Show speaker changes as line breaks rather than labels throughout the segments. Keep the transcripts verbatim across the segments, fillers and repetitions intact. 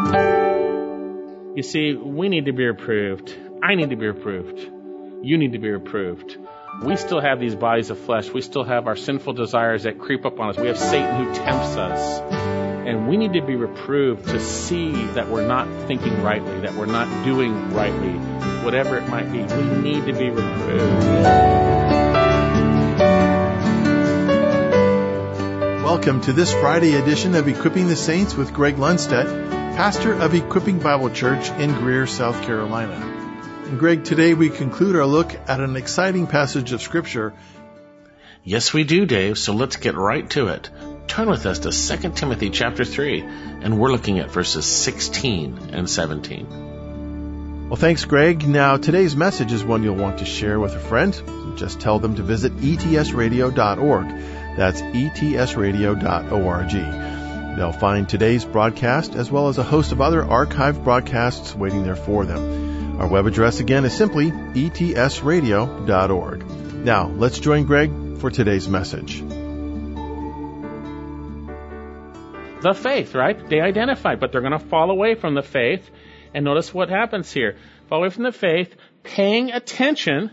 You see, we need to be reproved. I need to be reproved. You need to be reproved. We still have these bodies of flesh. We still have our sinful desires that creep up on us. We have Satan who tempts us. And we need to be reproved to see that we're not thinking rightly, that we're not doing rightly, whatever it might be. We need to be reproved.
Welcome to this Friday edition of Equipping the Saints with Greg Lundstedt, pastor of Equipping Bible Church in Greer, South Carolina. And Greg, today we conclude our look at an exciting passage of Scripture.
Yes, we do, Dave, so let's get right to it. Turn with us to Second Timothy chapter three, and we're looking at verses sixteen and seventeen.
Well, thanks, Greg. Now, today's message is one you'll want to share with a friend. Just tell them to visit E T S radio dot org. That's E T S radio dot org. They'll find today's broadcast as well as a host of other archived broadcasts waiting there for them. Our web address again is simply E T S radio dot org. Now, let's join Greg for today's message.
The faith, right? They identified, but they're going to fall away from the faith. And notice what happens here. Fall away from the faith, paying attention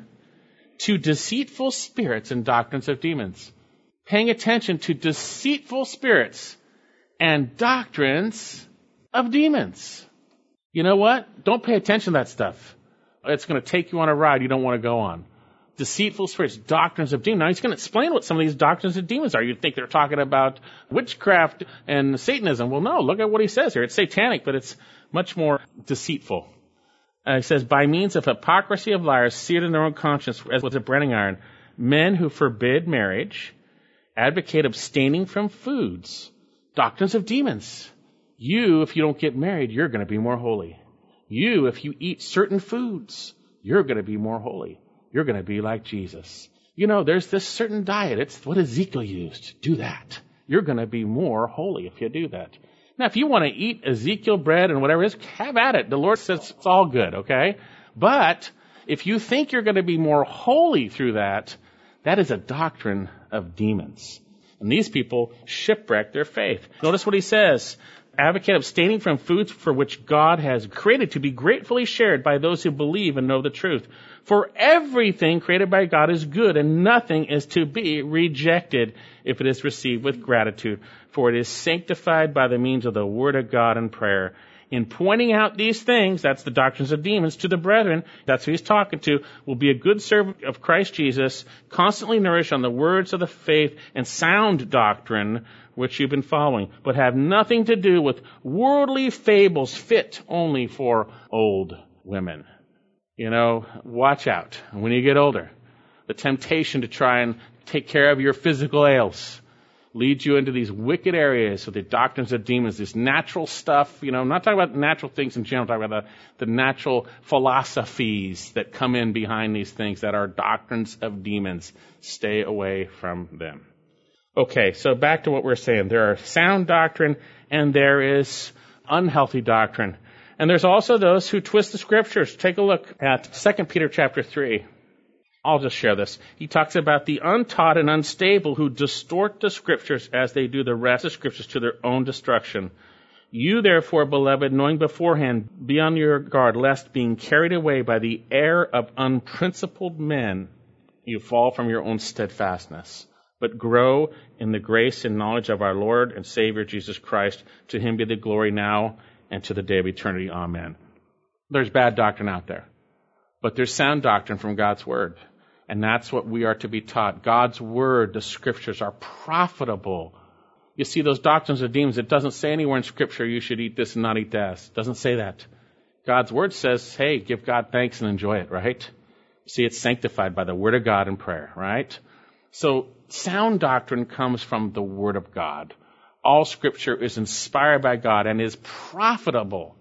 to deceitful spirits and doctrines of demons. Paying attention to deceitful spirits and doctrines of demons. You know what? Don't pay attention to that stuff. It's going to take you on a ride you don't want to go on. Deceitful spirits, doctrines of demons. Now, he's going to explain what some of these doctrines of demons are. You'd think they're talking about witchcraft and Satanism. Well, no, look at what he says here. It's satanic, but it's much more deceitful. Uh, he says, by means of hypocrisy of liars, seared in their own conscience as with a branding iron, men who forbid marriage, advocate abstaining from foods, doctrines of demons. You, if you don't get married, you're going to be more holy. You, if you eat certain foods, you're going to be more holy. You're going to be like Jesus. You know, there's this certain diet. It's what Ezekiel used. Do that. You're going to be more holy if you do that. Now, if you want to eat Ezekiel bread and whatever it is, have at it. The Lord says it's all good, okay? But if you think you're going to be more holy through that, that is a doctrine of demons. And these people shipwreck their faith. Notice what he says. Advocate abstaining from foods for which God has created to be gratefully shared by those who believe and know the truth. For everything created by God is good, and nothing is to be rejected if it is received with gratitude. For it is sanctified by the means of the Word of God and prayer. In pointing out these things, that's the doctrines of demons, to the brethren, that's who he's talking to, will be a good servant of Christ Jesus, constantly nourished on the words of the faith and sound doctrine which you've been following, but have nothing to do with worldly fables fit only for old women. You know, watch out when you get older. The temptation to try and take care of your physical ails leads you into these wicked areas of the doctrines of demons, this natural stuff. You know, I'm not talking about natural things in general, I'm talking about the, the natural philosophies that come in behind these things that are doctrines of demons. Stay away from them. Okay, so back to what we're saying. There are sound doctrine and there is unhealthy doctrine. And there's also those who twist the scriptures. Take a look at Second Peter chapter three. I'll just share this. He talks about the untaught and unstable who distort the scriptures as they do the rest of the scriptures to their own destruction. You, therefore, beloved, knowing beforehand, be on your guard, lest being carried away by the error of unprincipled men, you fall from your own steadfastness. But grow in the grace and knowledge of our Lord and Savior Jesus Christ. To him be the glory now and to the day of eternity. Amen. There's bad doctrine out there, but there's sound doctrine from God's Word. And that's what we are to be taught. God's Word, the Scriptures, are profitable. You see, those doctrines of demons, it doesn't say anywhere in Scripture you should eat this and not eat that. It doesn't say that. God's Word says, hey, give God thanks and enjoy it, right? See, it's sanctified by the Word of God and prayer, right? So sound doctrine comes from the Word of God. All Scripture is inspired by God and is profitable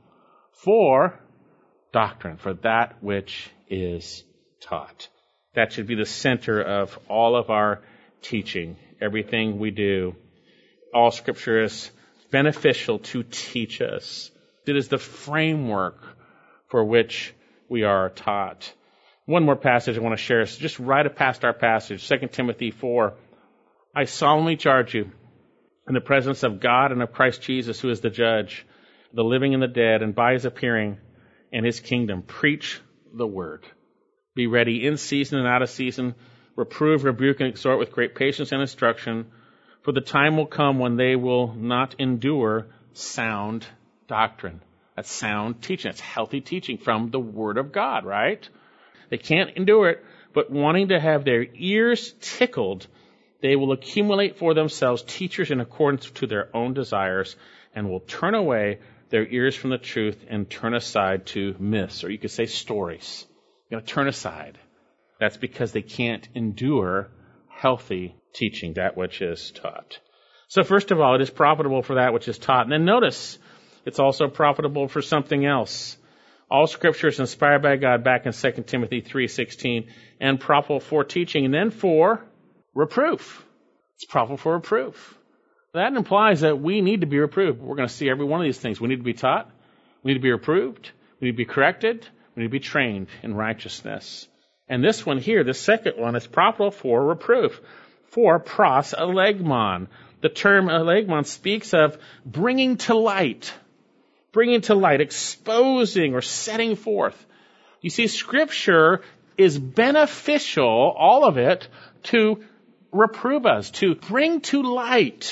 for doctrine, for that which is taught. That should be the center of all of our teaching, everything we do. All Scripture is beneficial to teach us. It is the framework for which we are taught. One more passage I want to share. So just right past our passage, Second Timothy four. I solemnly charge you, in the presence of God and of Christ Jesus, who is the judge, the living and the dead, and by his appearing and his kingdom. Preach the word. Be ready in season and out of season. Reprove, rebuke, and exhort with great patience and instruction. For the time will come when they will not endure sound doctrine. That's sound teaching. That's healthy teaching from the Word of God, right? They can't endure it, but wanting to have their ears tickled, they will accumulate for themselves teachers in accordance to their own desires, and will turn away their ears from the truth and turn aside to myths, or you could say stories. You're going to turn aside. That's because they can't endure healthy teaching, that which is taught. So first of all, it is profitable for that which is taught. And then notice, it's also profitable for something else. All Scripture is inspired by God, back in Second Timothy three sixteen, and profitable for teaching, and then for reproof. It's profitable for reproof. That implies that we need to be reproved. We're going to see every one of these things. We need to be taught. We need to be reproved. We need to be corrected. We need to be trained in righteousness. And this one here, the second one, is profitable for reproof, for pros elegmon. The term elegmon speaks of bringing to light, bringing to light, exposing or setting forth. You see, Scripture is beneficial, all of it, to reprove us, to bring to light,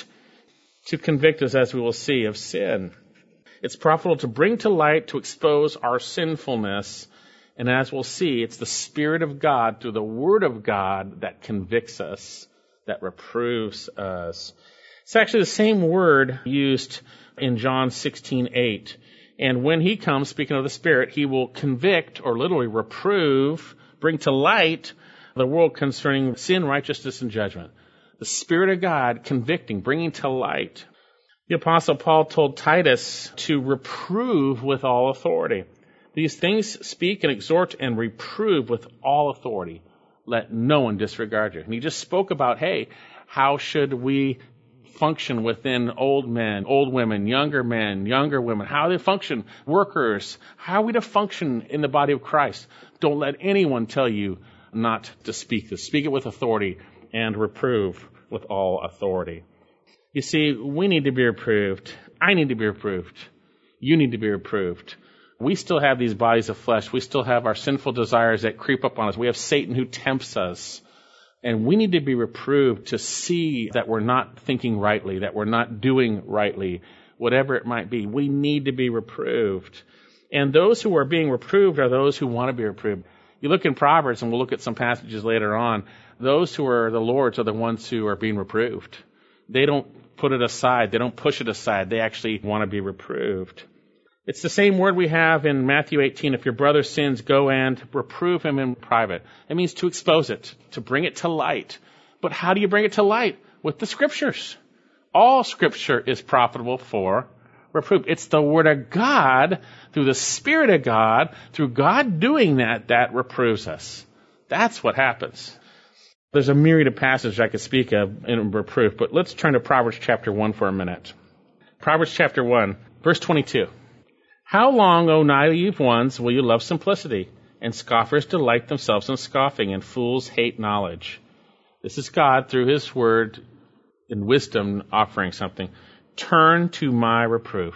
to convict us, as we will see, of sin. It's profitable to bring to light, to expose our sinfulness. And as we'll see, it's the Spirit of God through the Word of God that convicts us, that reproves us. It's actually the same word used in John sixteen eight. And when he comes, speaking of the Spirit, he will convict, or literally reprove, bring to light the world concerning sin, righteousness, and judgment. The Spirit of God convicting, bringing to light. The Apostle Paul told Titus to reprove with all authority. These things speak and exhort and reprove with all authority. Let no one disregard you. And he just spoke about, hey, how should we function within old men, old women, younger men, younger women? How do they function? Workers. How are we to function in the body of Christ? Don't let anyone tell you not to speak this. Speak it with authority and reprove with all authority. You see, we need to be reproved. I need to be reproved. You need to be reproved. We still have these bodies of flesh. We still have our sinful desires that creep up on us. We have Satan who tempts us. And we need to be reproved to see that we're not thinking rightly, that we're not doing rightly, whatever it might be. We need to be reproved. And those who are being reproved are those who want to be reproved. You look in Proverbs, and we'll look at some passages later on, those who are the Lord's are the ones who are being reproved. They don't put it aside. They don't push it aside. They actually want to be reproved. It's the same word we have in Matthew eighteen. If your brother sins, go and reprove him in private. It means to expose it, to bring it to light. But how do you bring it to light? With the Scriptures. All Scripture is profitable for reproof. It's the Word of God, through the Spirit of God, through God doing that, that reproves us. That's what happens. There's a myriad of passages I could speak of in reproof, but let's turn to Proverbs chapter one for a minute. Proverbs chapter one, verse twenty-two. How long, O naive ones, will you love simplicity? And scoffers delight themselves in scoffing, and fools hate knowledge. This is God, through His Word and wisdom, offering something. Turn to my reproof.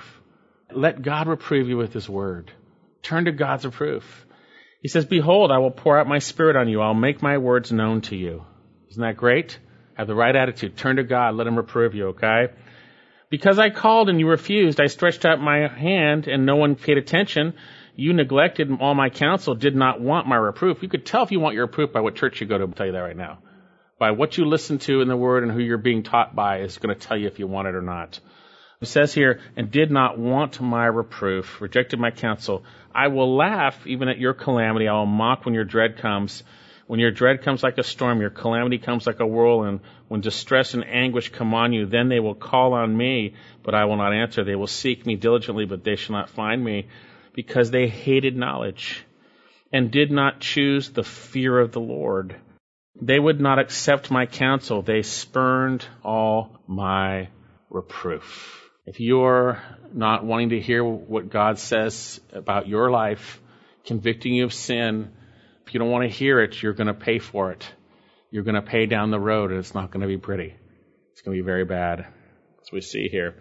Let God reprove you with His Word. Turn to God's reproof. He says, behold, I will pour out my Spirit on you. I'll make my words known to you. Isn't that great? Have the right attitude. Turn to God. Let Him reprove you, okay? Because I called and you refused, I stretched out my hand and no one paid attention. You neglected all my counsel, did not want my reproof. You could tell if you want your reproof by what church you go to. I'll tell you that right now. By what you listen to in the Word and who you're being taught by is going to tell you if you want it or not. It says here, and did not want my reproof, rejected my counsel. I will laugh even at your calamity. I will mock when your dread comes. When your dread comes like a storm, your calamity comes like a whirlwind. When distress and anguish come on you, then they will call on me, but I will not answer. They will seek me diligently, but they shall not find me, because they hated knowledge and did not choose the fear of the Lord. They would not accept my counsel. They spurned all my reproof. If you're not wanting to hear what God says about your life, convicting you of sin, if you don't want to hear it, you're going to pay for it. You're going to pay down the road, and it's not going to be pretty. It's going to be very bad, as we see here.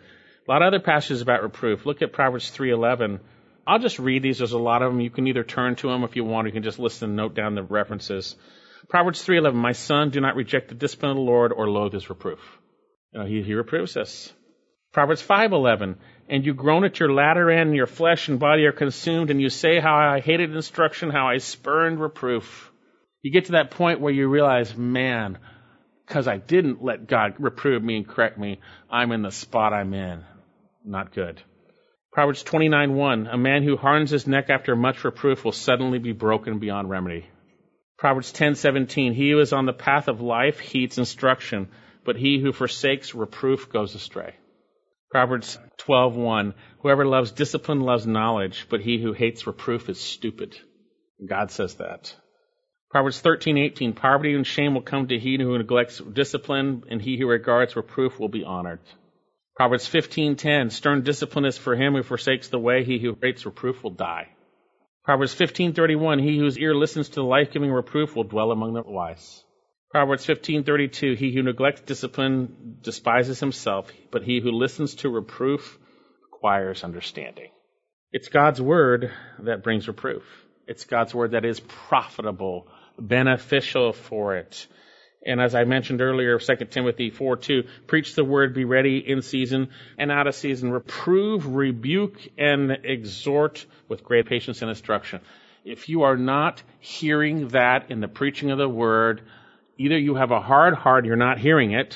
A lot of other passages about reproof. Look at Proverbs three eleven. I'll just read these. There's a lot of them. You can either turn to them if you want, or you can just listen and note down the references. Proverbs three eleven, my son, do not reject the discipline of the Lord or loathe his reproof. You know, he, he reproves us. Proverbs five eleven, and you groan at your latter end, and your flesh and body are consumed, and you say how I hated instruction, how I spurned reproof. You get to that point where you realize, man, because I didn't let God reprove me and correct me, I'm in the spot I'm in. Not good. Proverbs twenty-nine one, a man who hardens his neck after much reproof will suddenly be broken beyond remedy. Proverbs ten seventeen, he who is on the path of life heeds instruction, but he who forsakes reproof goes astray. Proverbs twelve one, whoever loves discipline loves knowledge, but he who hates reproof is stupid. God says that. Proverbs thirteen eighteen, poverty and shame will come to he who neglects discipline, and he who regards reproof will be honored. Proverbs fifteen ten, stern discipline is for him who forsakes the way, he who hates reproof will die. Proverbs fifteen thirty-one, he whose ear listens to the life-giving reproof will dwell among the wise. Proverbs fifteen thirty-two, he who neglects discipline despises himself, but he who listens to reproof acquires understanding. It's God's word that brings reproof. It's God's word that is profitable, beneficial for it. And as I mentioned earlier, Second Timothy four two, preach the word, be ready in season and out of season, reprove, rebuke, and exhort with great patience and instruction. If you are not hearing that in the preaching of the word, either you have a hard heart, you're not hearing it,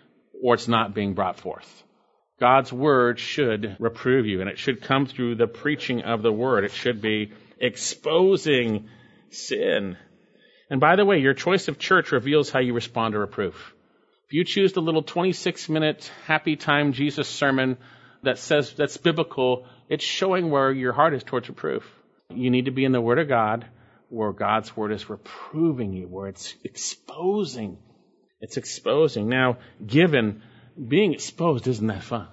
or it's not being brought forth. God's word should reprove you, and it should come through the preaching of the word. It should be exposing sin. And by the way, your choice of church reveals how you respond to reproof. If you choose the little twenty-six minute happy time Jesus sermon that says that's biblical, it's showing where your heart is towards reproof. You need to be in the Word of God, where God's Word is reproving you, where it's exposing. It's exposing. Now, given being exposed, isn't that fun?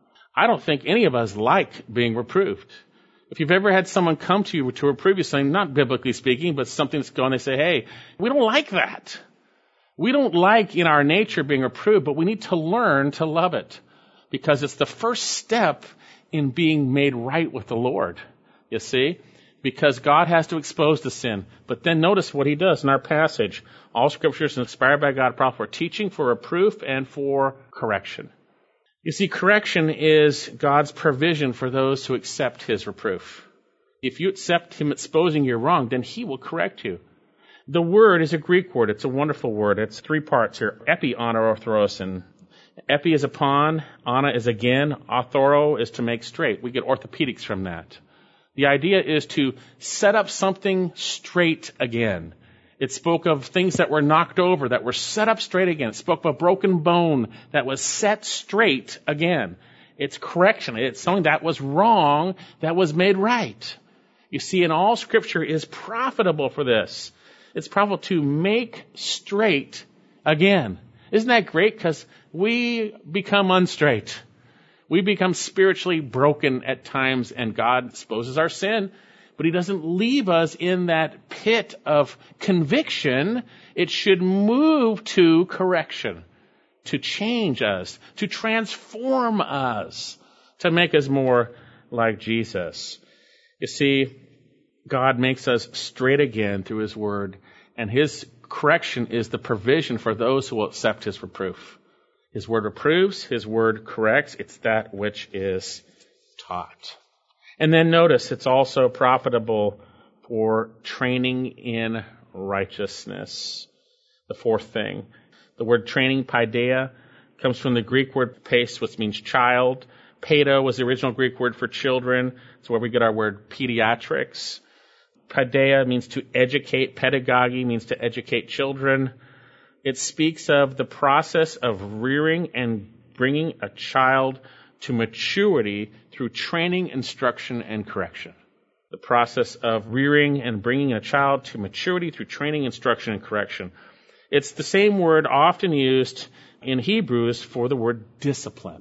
I don't think any of us like being reproved. If you've ever had someone come to you to reprove you something, not biblically speaking, but something that's going, they say, hey, we don't like that. We don't like in our nature being reproved, but we need to learn to love it because it's the first step in being made right with the Lord, you see, because God has to expose the sin. But then notice what he does in our passage. All scripture is inspired by God, profitable for teaching, for reproof, and for correction. You see, correction is God's provision for those who accept his reproof. If you accept him exposing your wrong, then he will correct you. The word is a Greek word. It's a wonderful word. It's three parts here. Epi, ana, orthorosin. Epi is upon, ana is again, orthoro is to make straight. We get orthopedics from that. The idea is to set up something straight again. It spoke of things that were knocked over, that were set up straight again. It spoke of a broken bone that was set straight again. It's correction. It's something that was wrong that was made right. You see, and all Scripture is profitable for this. It's profitable to make straight again. Isn't that great? Because we become unstraight. We become spiritually broken at times, and God exposes our sin. But he doesn't leave us in that pit of conviction. It should move to correction, to change us, to transform us, to make us more like Jesus. You see, God makes us straight again through his word, and his correction is the provision for those who will accept his reproof. His word reproves, his word corrects. It's that which is taught. And then notice it's also profitable for training in righteousness. The fourth thing. The word training, paideia, comes from the Greek word pais, which means child. Pedo was the original Greek word for children. It's where we get our word pediatrics. Paideia means to educate. Pedagogy means to educate children. It speaks of the process of rearing and bringing a child to maturity through training, instruction, and correction. The process of rearing and bringing a child to maturity through training, instruction, and correction. It's the same word often used in Hebrews for the word discipline.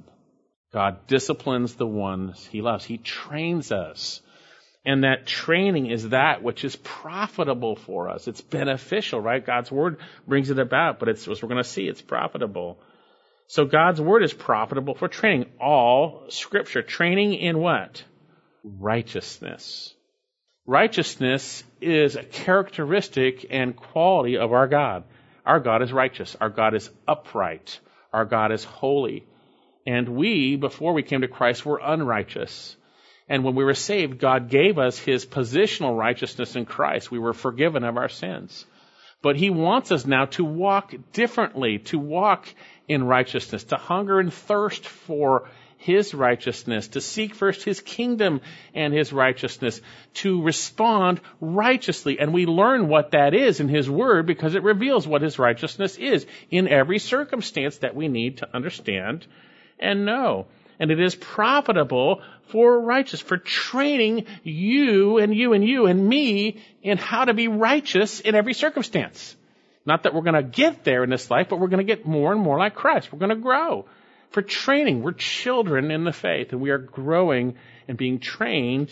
God disciplines the ones he loves. He trains us. And that training is that which is profitable for us. It's beneficial, right? God's word brings it about, but it's, as we're going to see, it's profitable. So God's word is profitable for training. All scripture. Training in what? Righteousness. Righteousness is a characteristic and quality of our God. Our God is righteous. Our God is upright. Our God is holy. And we, before we came to Christ, were unrighteous. And when we were saved, God gave us his positional righteousness in Christ. We were forgiven of our sins. But he wants us now to walk differently, to walk in righteousness, to hunger and thirst for his righteousness, to seek first his kingdom and his righteousness, to respond righteously. And we learn what that is in his word because it reveals what his righteousness is in every circumstance that we need to understand and know. And it is profitable for righteous, for training you and you and you and me in how to be righteous in every circumstance. Not that we're going to get there in this life, but we're going to get more and more like Christ. We're going to grow. For training, we're children in the faith, and we are growing and being trained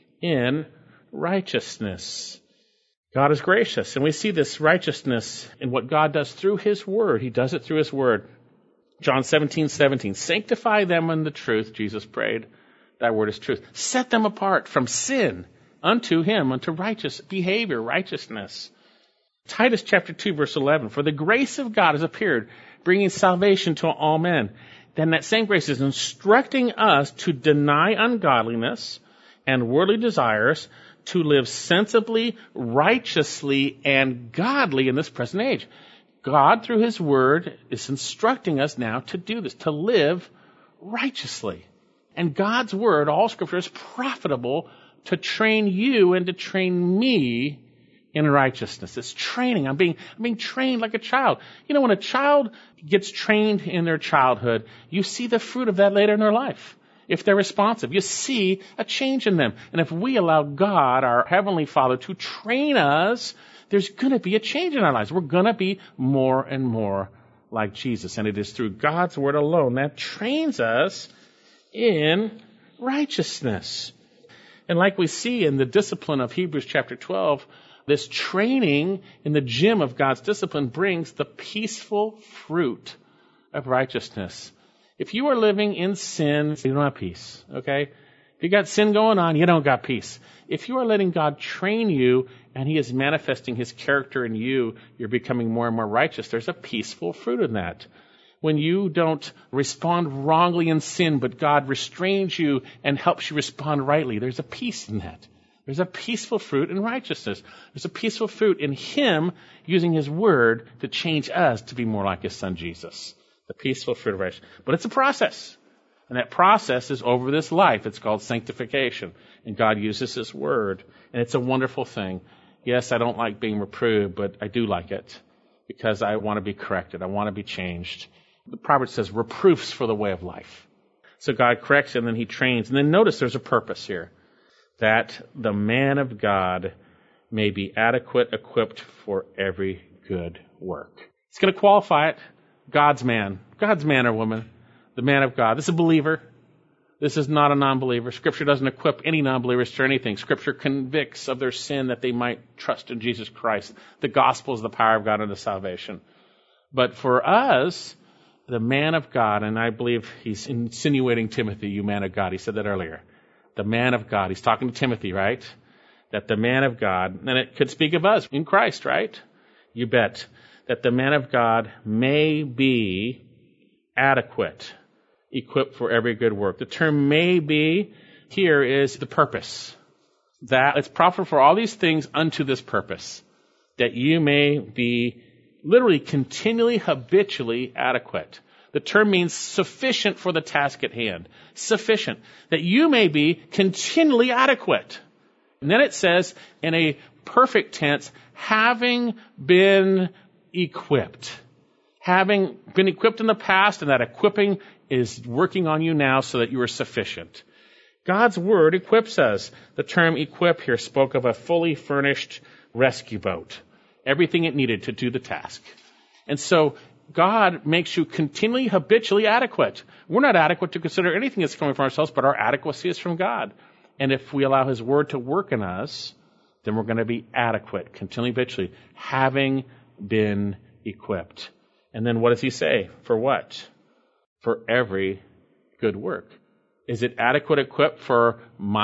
in righteousness. God is gracious, and we see this righteousness in what God does through his word. He does it through his word. John seventeen seventeen, sanctify them in the truth, Jesus prayed. Thy word is truth. Set them apart from sin unto him, unto righteous behavior, righteousness. Titus chapter two, verse eleven, for the grace of God has appeared, bringing salvation to all men. Then that same grace is instructing us to deny ungodliness and worldly desires, to live sensibly, righteously, and godly in this present age. God, through his word, is instructing us now to do this, to live righteously. And God's word, all scripture, is profitable to train you and to train me in righteousness. It's training. I'm being, I'm being trained like a child. You know, when a child gets trained in their childhood, you see the fruit of that later in their life. If they're responsive, you see a change in them. And if we allow God, our Heavenly Father, to train us, there's going to be a change in our lives. We're going to be more and more like Jesus. And it is through God's word alone that trains us in righteousness. And like we see in the discipline of Hebrews chapter twelve, this training in the gym of God's discipline brings the peaceful fruit of righteousness. If you are living in sin, you don't have peace, okay? If you got sin going on, you don't got peace. If you are letting God train you and he is manifesting his character in you, you're becoming more and more righteous. There's a peaceful fruit in that. When you don't respond wrongly in sin, but God restrains you and helps you respond rightly, there's a peace in that. There's a peaceful fruit in righteousness. There's a peaceful fruit in him using his word to change us to be more like his son Jesus. The peaceful fruit of righteousness. But it's a process. And that process is over this life. It's called sanctification. And God uses his word. And it's a wonderful thing. Yes, I don't like being reproved, but I do like it because I want to be corrected. I want to be changed. The proverb says reproofs for the way of life. So God corrects and then he trains. And then notice there's a purpose here. That the man of God may be adequate, equipped for every good work. It's going to qualify it. God's man. God's man or woman. The man of God. This is a believer. This is not a non-believer. Scripture doesn't equip any non-believers to anything. Scripture convicts of their sin that they might trust in Jesus Christ. The gospel is the power of God unto salvation. But for us, the man of God, and I believe he's insinuating Timothy, you man of God. He said that earlier. The man of God. He's talking to Timothy, right? That the man of God, and it could speak of us in Christ, right? You bet. That the man of God may be adequate, equipped for every good work. The term may be here is the purpose. That it's profitable for all these things unto this purpose. That you may be literally continually, habitually adequate. The term means sufficient for the task at hand. Sufficient. That you may be continually adequate. And then it says in a perfect tense, having been equipped. Having been equipped in the past, and that equipping is working on you now so that you are sufficient. God's word equips us. The term equip here spoke of a fully furnished rescue boat. Everything it needed to do the task. And so God makes you continually, habitually adequate. We're not adequate to consider anything that's coming from ourselves, but our adequacy is from God. And if we allow his word to work in us, then we're going to be adequate, continually, habitually, having been equipped. And then what does he say? For what? for every good work. Is it adequate equipped for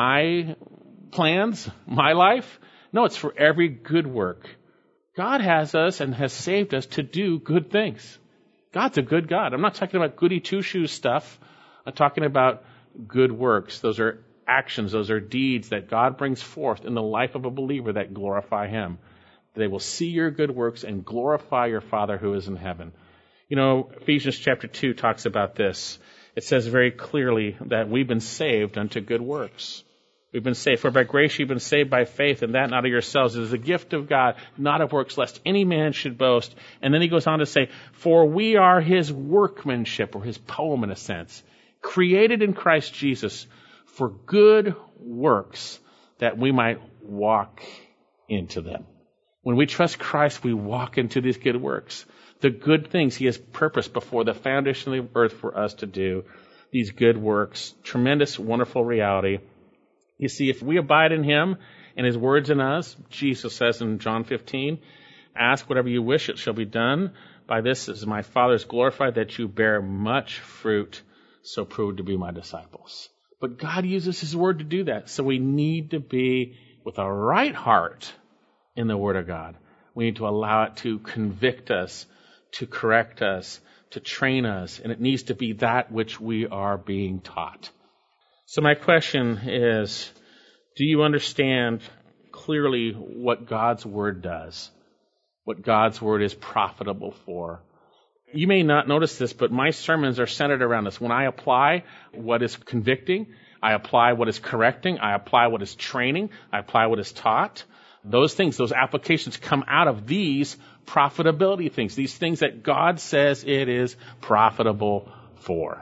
my plans, my life? No, it's for every good work. God has us and has saved us to do good things. God's a good God. I'm not talking about goody two-shoes stuff. I'm talking about good works. Those are actions. Those are deeds that God brings forth in the life of a believer that glorify Him. They will see your good works and glorify your Father who is in heaven. You know, Ephesians chapter two talks about this. It says very clearly that we've been saved unto good works. We've been saved. For by grace you've been saved by faith, and that not of yourselves. It is a gift of God, not of works, lest any man should boast. And then he goes on to say, for we are His workmanship, or His poem in a sense, created in Christ Jesus for good works, that we might walk into them. When we trust Christ, we walk into these good works. The good things He has purposed before the foundation of the earth for us to do. These good works. Tremendous, wonderful reality. You see, if we abide in Him and His words in us, Jesus says in John fifteen, ask whatever you wish, it shall be done. By this is my Father is glorified, that you bear much fruit, so prove to be my disciples. But God uses His word to do that. So we need to be with a right heart in the Word of God. We need to allow it to convict us, to correct us, to train us, and it needs to be that which we are being taught. So my question is, do you understand clearly what God's Word does? What God's Word is profitable for? You may not notice this, but my sermons are centered around this. When I apply what is convicting, I apply what is correcting, I apply what is training, I apply what is taught. Those things, those applications come out of these profitability things, these things that God says it is profitable for.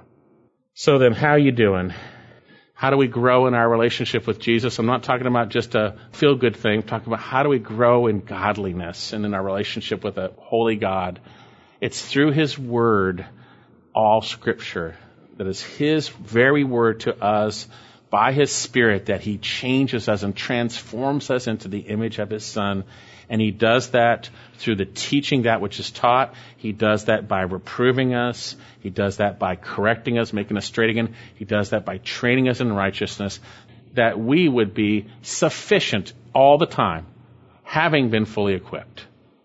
So then, how are you doing? How do we grow in our relationship with Jesus? I'm not talking about just a feel-good thing. I'm talking about how do we grow in godliness and in our relationship with a holy God. It's through His Word, all Scripture, that is His very Word to us by His Spirit, that He changes us and transforms us into the image of His Son. And He does that through the teaching that which is taught. He does that by reproving us. He does that by correcting us, making us straight again. He does that by training us in righteousness, that we would be sufficient all the time, having been fully equipped.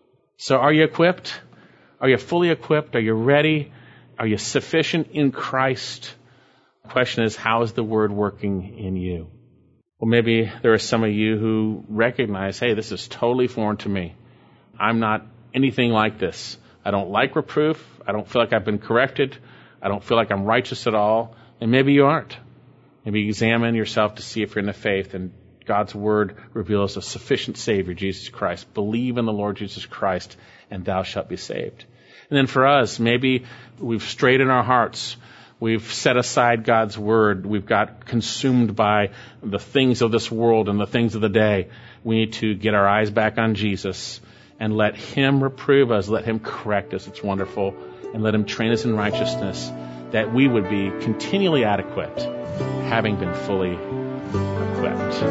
So are you equipped? Are you fully equipped? Are you ready? Are you sufficient in Christ? The question is, how is the Word working in you? Well, maybe there are some of you who recognize, hey, this is totally foreign to me. I'm not anything like this. I don't like reproof. I don't feel like I've been corrected. I don't feel like I'm righteous at all. And maybe you aren't. Maybe examine yourself to see if you're in the faith, and God's Word reveals a sufficient Savior, Jesus Christ. Believe in the Lord Jesus Christ, and thou shalt be saved. And then for us, maybe we've strayed in our hearts. We've set aside God's Word. We've got consumed by the things of this world and the things of the day. We need to get our eyes back on Jesus and let Him reprove us, let Him correct us. It's wonderful. And let Him train us in righteousness, that we would be continually adequate, having been fully equipped.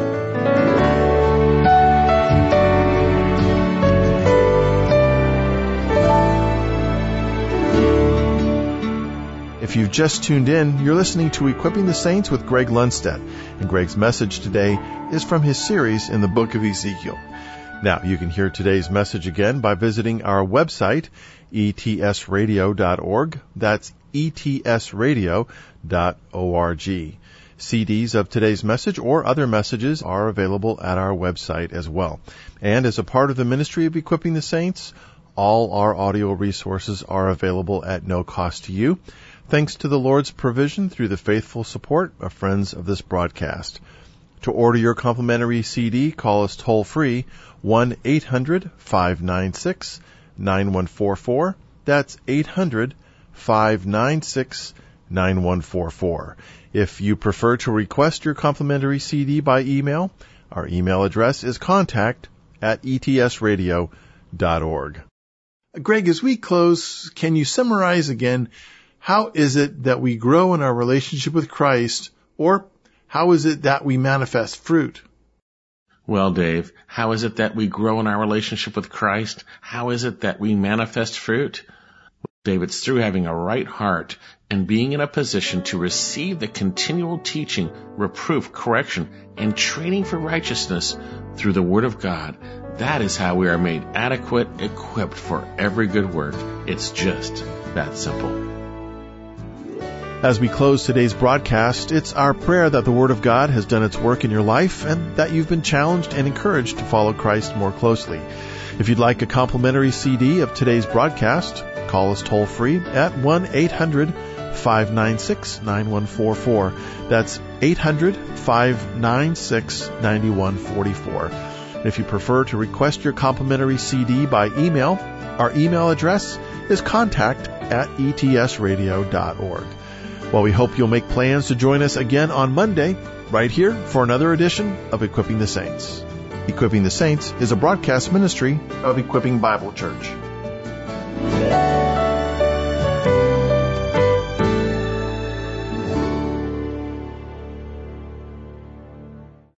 If you've just tuned in, you're listening to Equipping the Saints with Greg Lundstedt, and Greg's message today is from his series in the book of Ezekiel. Now, you can hear today's message again by visiting our website, E T S radio dot org. That's E T S radio dot org. C Ds of today's message or other messages are available at our website as well. And as a part of the ministry of Equipping the Saints, all our audio resources are available at no cost to you, thanks to the Lord's provision through the faithful support of friends of this broadcast. To order your complimentary C D, call us toll-free, one eight hundred five nine six nine one four four. That's eight hundred five nine six nine one four four. If you prefer to request your complimentary C D by email, our email address is contact at E T S radio dot org. Greg, as we close, can you summarize again, how is it that we grow in our relationship with Christ, or how is it that we manifest fruit?
Well, Dave, how is it that we grow in our relationship with Christ? How is it that we manifest fruit? Dave, it's through having a right heart and being in a position to receive the continual teaching, reproof, correction, and training for righteousness through the Word of God. That is how we are made adequate, equipped for every good work. It's just that simple.
As we close today's broadcast, it's our prayer that the Word of God has done its work in your life and that you've been challenged and encouraged to follow Christ more closely. If you'd like a complimentary C D of today's broadcast, call us toll-free at one eight hundred five nine six nine one four four. That's eight hundred five nine six nine one four four. If you prefer to request your complimentary C D by email, our email address is contact at e t s radio dot org. Well, we hope you'll make plans to join us again on Monday, right here for another edition of Equipping the Saints. Equipping the Saints is a broadcast ministry of Equipping Bible Church.